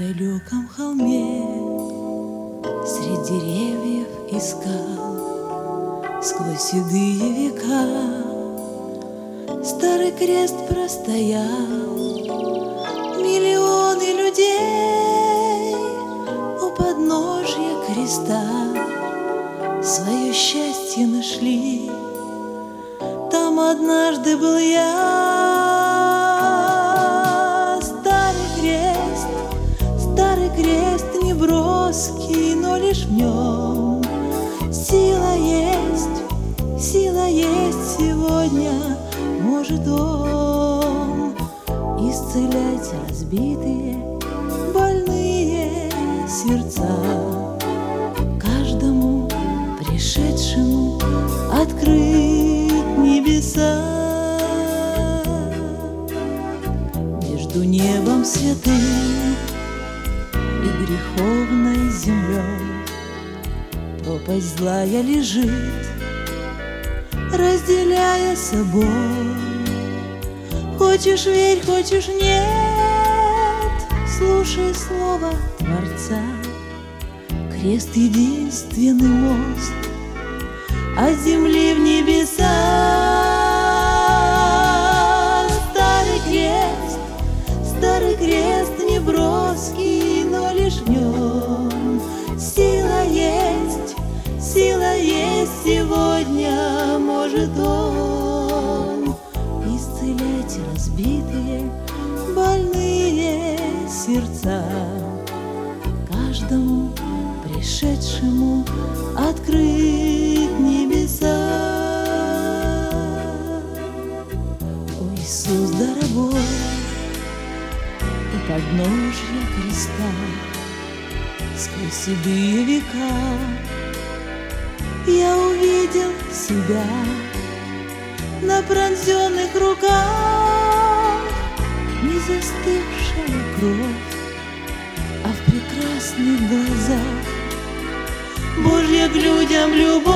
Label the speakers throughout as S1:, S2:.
S1: далеком холме, средь деревьев и скал, сквозь седые века старый крест простоял. Миллионы людей у подножья креста свое счастье нашли. Там однажды был я. Старый крест неброский, но лишь в нем сила есть сегодня. Может он исцелять разбитые, больные сердца, каждому пришедшему открыть небеса. Между небом святым и греховной землей пропасть злая лежит, разделяя собой. Хочешь верь, хочешь нет, слушай слово Творца. Крест — единственный мост от земли в небеса. Старый крест неброский, но лишь в нем сила есть сегодня. Может он исцелять разбитые, больные сердца, каждому пришедшему открыть небеса. О, Иисус дорогой, у подножья креста сквозь седые века я увидел себя. На пронзенных руках не застывшая кровь, а в прекрасных глазах Божья к людям любовь.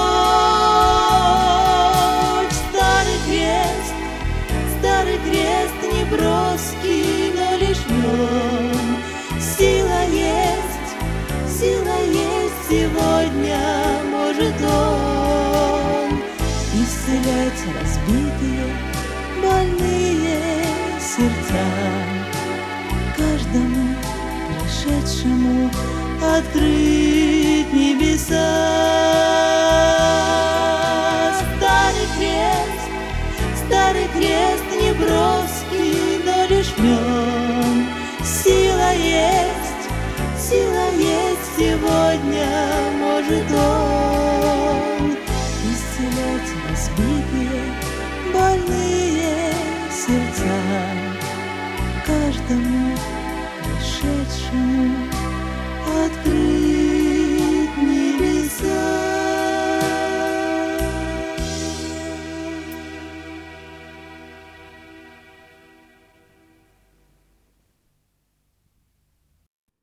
S1: Старый крест неброский, но лишь в нем сила есть сегодня. Может он исцелять разбитые, больные сердца, каждому пришедшему открыть небеса. Старый крест неброский, но лишь в нем сила есть сегодня. Может он исцелять разбитые, больные